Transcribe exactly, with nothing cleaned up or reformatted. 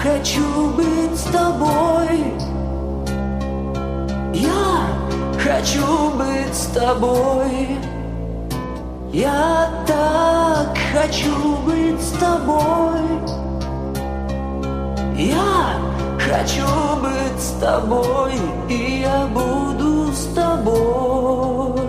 хочу быть с тобой. Я хочу быть с тобой. Я так хочу быть с тобой. Я хочу быть с тобой, и я буду с тобой.